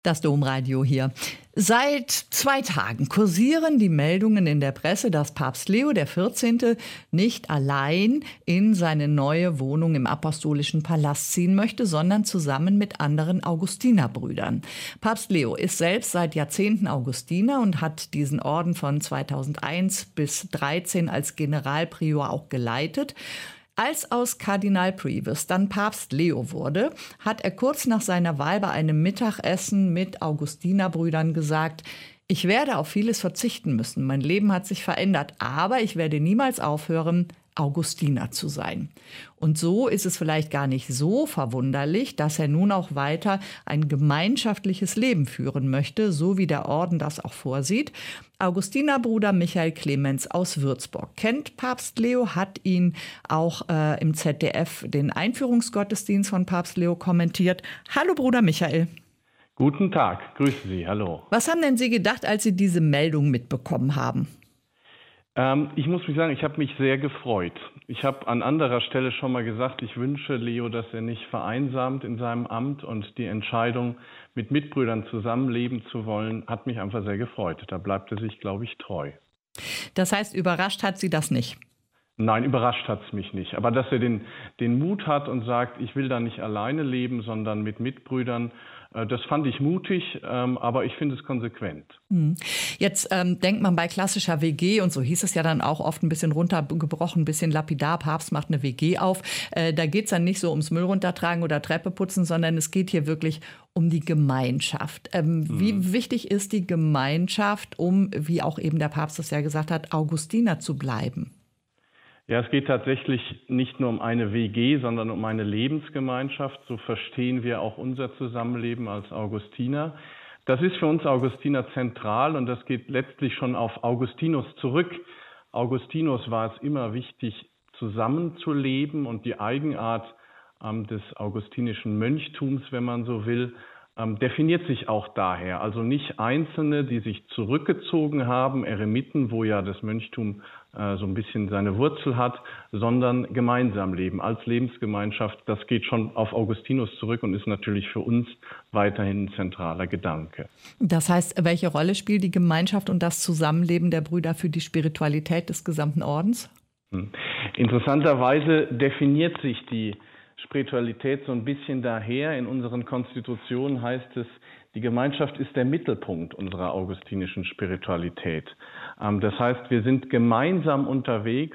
Das Domradio hier. Seit 2 Tagen kursieren die Meldungen in der Presse, dass Papst Leo XIV. Nicht allein in seine neue Wohnung im Apostolischen Palast ziehen möchte, sondern zusammen mit anderen Augustinerbrüdern. Papst Leo ist selbst seit Jahrzehnten Augustiner und hat diesen Orden von 2001 bis 2013 als Generalprior auch geleitet. Als aus Kardinal Priebus dann Papst Leo wurde, hat er kurz nach seiner Wahl bei einem Mittagessen mit Augustinerbrüdern gesagt: Ich werde auf vieles verzichten müssen. Mein Leben hat sich verändert, aber ich werde niemals aufhören, Augustiner zu sein. Und so ist es vielleicht gar nicht so verwunderlich, dass er nun auch weiter ein gemeinschaftliches Leben führen möchte, so wie der Orden das auch vorsieht. Augustinerbruder Michael Clemens aus Würzburg kennt Papst Leo, hat ihn auch im ZDF den Einführungsgottesdienst von Papst Leo kommentiert. Hallo Bruder Michael. Guten Tag, grüße Sie, hallo. Was haben denn Sie gedacht, als Sie diese Meldung mitbekommen haben? Ich muss mich sagen, ich habe mich sehr gefreut. Ich habe an anderer Stelle schon mal gesagt, ich wünsche Leo, dass er nicht vereinsamt in seinem Amt, und die Entscheidung, mit Mitbrüdern zusammenleben zu wollen, hat mich einfach sehr gefreut. Da bleibt er sich, glaube ich, treu. Das heißt, überrascht hat Sie das nicht? Nein, überrascht hat es mich nicht. Aber dass er den Mut hat und sagt, ich will da nicht alleine leben, sondern mit Mitbrüdern, das fand ich mutig, aber ich finde es konsequent. Jetzt denkt man bei klassischer WG, und so hieß es ja dann auch oft ein bisschen runtergebrochen, ein bisschen lapidar, Papst macht eine WG auf. Da geht es dann nicht so ums Müll runtertragen oder Treppe putzen, sondern es geht hier wirklich um die Gemeinschaft. Wie wichtig ist die Gemeinschaft, um, wie auch eben der Papst das ja gesagt hat, Augustiner zu bleiben? Ja, es geht tatsächlich nicht nur um eine WG, sondern um eine Lebensgemeinschaft. So verstehen wir auch unser Zusammenleben als Augustiner. Das ist für uns Augustiner zentral, und das geht letztlich schon auf Augustinus zurück. Augustinus war es immer wichtig, zusammenzuleben, und die Eigenart des augustinischen Mönchtums, wenn man so will, definiert sich auch daher. Also nicht Einzelne, die sich zurückgezogen haben, Eremiten, wo ja das Mönchtum so ein bisschen seine Wurzel hat, sondern gemeinsam leben, als Lebensgemeinschaft. Das geht schon auf Augustinus zurück und ist natürlich für uns weiterhin ein zentraler Gedanke. Das heißt, welche Rolle spielt die Gemeinschaft und das Zusammenleben der Brüder für die Spiritualität des gesamten Ordens? Interessanterweise definiert sich die Spiritualität so ein bisschen daher. In unseren Konstitutionen heißt es, die Gemeinschaft ist der Mittelpunkt unserer augustinischen Spiritualität. Das heißt, wir sind gemeinsam unterwegs,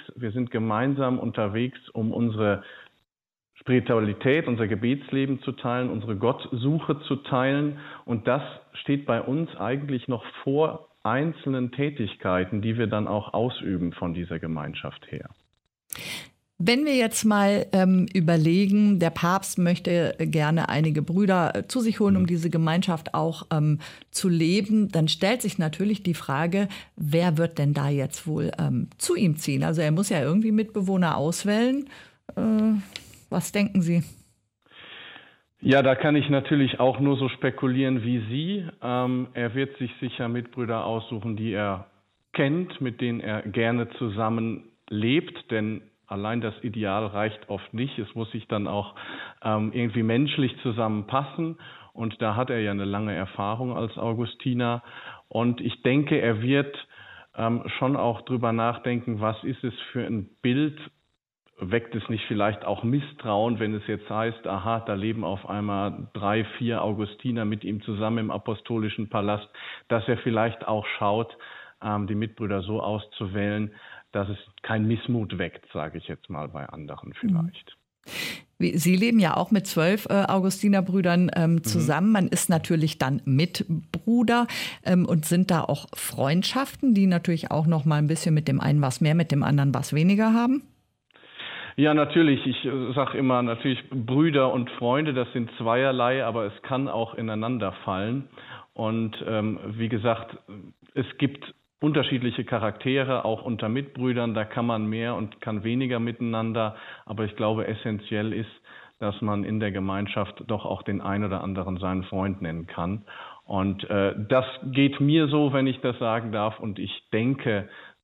um unsere Spiritualität, unser Gebetsleben zu teilen, unsere Gottsuche zu teilen. Und das steht bei uns eigentlich noch vor einzelnen Tätigkeiten, die wir dann auch ausüben von dieser Gemeinschaft her. Wenn wir jetzt mal überlegen, der Papst möchte gerne einige Brüder zu sich holen, um diese Gemeinschaft auch zu leben, dann stellt sich natürlich die Frage, wer wird denn da jetzt wohl zu ihm ziehen? Also er muss ja irgendwie Mitbewohner auswählen. Was denken Sie? Ja, da kann ich natürlich auch nur so spekulieren wie Sie. Er wird sich sicher Mitbrüder aussuchen, die er kennt, mit denen er gerne zusammen lebt, denn allein das Ideal reicht oft nicht. Es muss sich dann auch irgendwie menschlich zusammenpassen. Und da hat er ja eine lange Erfahrung als Augustiner. Und ich denke, er wird schon auch drüber nachdenken, was ist es für ein Bild? Weckt es nicht vielleicht auch Misstrauen, wenn es jetzt heißt, aha, da leben auf einmal 3, 4 Augustiner mit ihm zusammen im Apostolischen Palast, dass er vielleicht auch schaut, die Mitbrüder so auszuwählen, dass es kein Missmut weckt, sage ich jetzt mal bei anderen vielleicht. Sie leben ja auch mit 12 Augustinerbrüdern zusammen. Man ist natürlich dann Mitbruder und sind da auch Freundschaften, die natürlich auch noch mal ein bisschen mit dem einen was mehr, mit dem anderen was weniger haben? Ja, natürlich. Ich sage immer, natürlich Brüder und Freunde, das sind zweierlei, aber es kann auch ineinander fallen. Und wie gesagt, es gibt unterschiedliche Charaktere, auch unter Mitbrüdern, da kann man mehr und kann weniger miteinander, aber ich glaube, essentiell ist, dass man in der Gemeinschaft doch auch den einen oder anderen seinen Freund nennen kann. Und das geht mir so, wenn ich das sagen darf, und ich denke,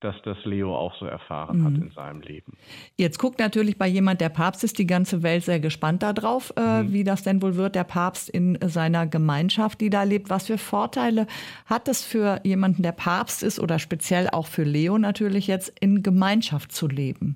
dass das Leo auch so erfahren hat in seinem Leben. Jetzt guckt natürlich bei jemand, der Papst ist, die ganze Welt sehr gespannt darauf, wie das denn wohl wird, der Papst in seiner Gemeinschaft, die da lebt. Was für Vorteile hat es für jemanden, der Papst ist oder speziell auch für Leo natürlich jetzt, in Gemeinschaft zu leben?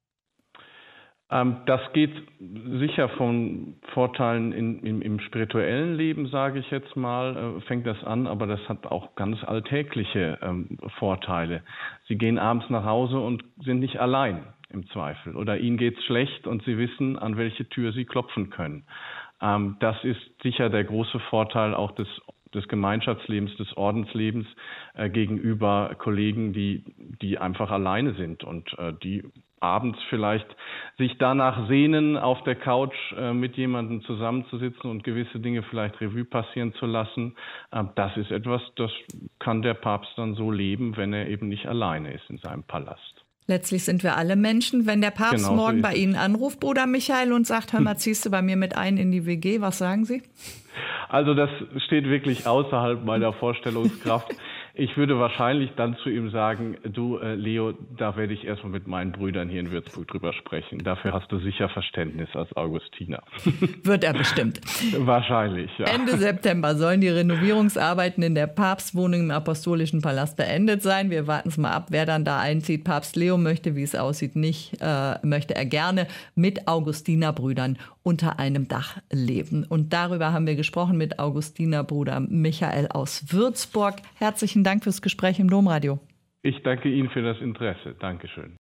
Das geht sicher von Vorteilen im spirituellen Leben, sage ich jetzt mal, fängt das an, aber das hat auch ganz alltägliche Vorteile. Sie gehen abends nach Hause und sind nicht allein im Zweifel. Oder ihnen geht's schlecht und sie wissen, an welche Tür sie klopfen können. Das ist sicher der große Vorteil auch des Gemeinschaftslebens, des Ordenslebens gegenüber Kollegen, die einfach alleine sind und die abends vielleicht sich danach sehnen, auf der Couch mit jemandem zusammenzusitzen und gewisse Dinge vielleicht Revue passieren zu lassen. Das ist etwas, das kann der Papst dann so leben, wenn er eben nicht alleine ist in seinem Palast. Letztlich sind wir alle Menschen. Wenn der Papst Genau so morgen ist bei es. Ihnen anruft, Bruder Michael, und sagt, hör mal, ziehst du bei mir mit ein in die WG, was sagen Sie? Also das steht wirklich außerhalb meiner Vorstellungskraft. Ich würde wahrscheinlich dann zu ihm sagen, du Leo, da werde ich erstmal mit meinen Brüdern hier in Würzburg drüber sprechen. Dafür hast du sicher Verständnis als Augustiner. Wird er bestimmt. Wahrscheinlich, ja. Ende September sollen die Renovierungsarbeiten in der Papstwohnung im Apostolischen Palast beendet sein. Wir warten es mal ab, wer dann da einzieht. Papst Leo möchte, wie es aussieht, nicht, möchte er gerne mit Augustinerbrüdern unter einem Dach leben. Und darüber haben wir gesprochen mit Augustinerbruder Michael aus Würzburg. Herzlichen Dank fürs Gespräch im Domradio. Ich danke Ihnen für das Interesse. Dankeschön.